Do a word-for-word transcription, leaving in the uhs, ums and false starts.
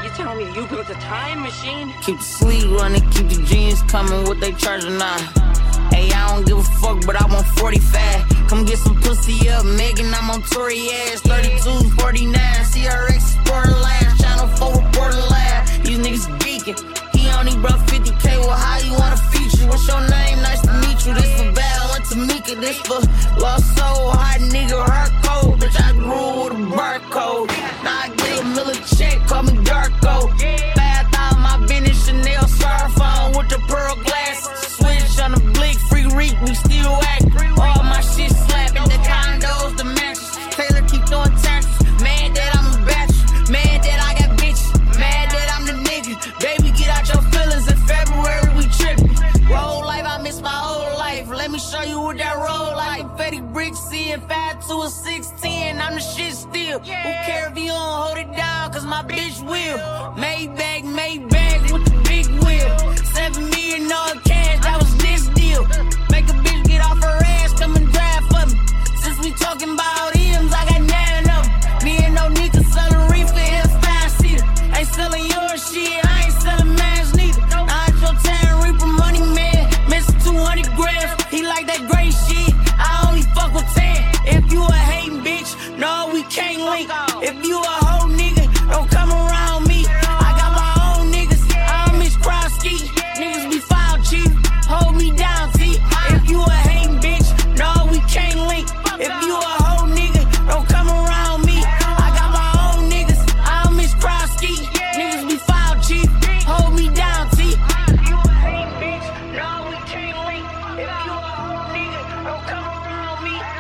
You telling me you built a time machine? Keep the sleep running, keep the jeans coming, what they charging now? Hey, I don't give a fuck, but I want forty-five. Come get some pussy up, Megan, I'm on Tory ass. thirty-two, forty-nine, C R X Borderlands, Channel four Borderlands. These niggas geeking. He only brought fifty K, well, how you wanna feature? What's your name? Nice to meet you. This for Val and Tamika, this for Lost Soul, hot nigga, heart cold. Bitch, I grew with a barcode. Now I get a Miller check, call me Darko. Bath out my Benny Chanel smartphone with the pearl glasses. Switch on the blick, free reek, we still act. All my shit slapping, the condos, the matches. Taylor keep throwing taxes. Mad that I'm a bachelor. Mad that I got bitches. Mad that I'm the nigga. Baby, get out your feelings. In February, we tripping. Whole life, I miss my whole life. Let me show you what that roll like. Confetti bricks, seeing five to a six ten. I'm the shit still. Who care if you don't hold it down? Cause my bitch will. Maybach, Maybach with the big wheel. Seven million dollar cash, that was this deal. Make a bitch get off her ass, come and drive for me. Since we talking about M's, I got nine of them. Me and no nigga selling reefer in a five seater. Ain't selling your shit, I ain't selling mines neither. I ain't your town reaper money man, missing two hundred grams. He like that gray shit, I only fuck with ten. If you a hating bitch, no, we can't link. If you a hoe nigga, don't come around me. I got my own niggas, I don't miss Krosky. Niggas be foul cheap, hold me down, T. If you a hating bitch, no, we can't link. If you a hoe nigga, don't come around me. I got my own niggas, I don't miss Krosky. Niggas be foul cheap, hold me down, T. If you a hating bitch, no, we can't link. If you a hoe nigga, don't come around me.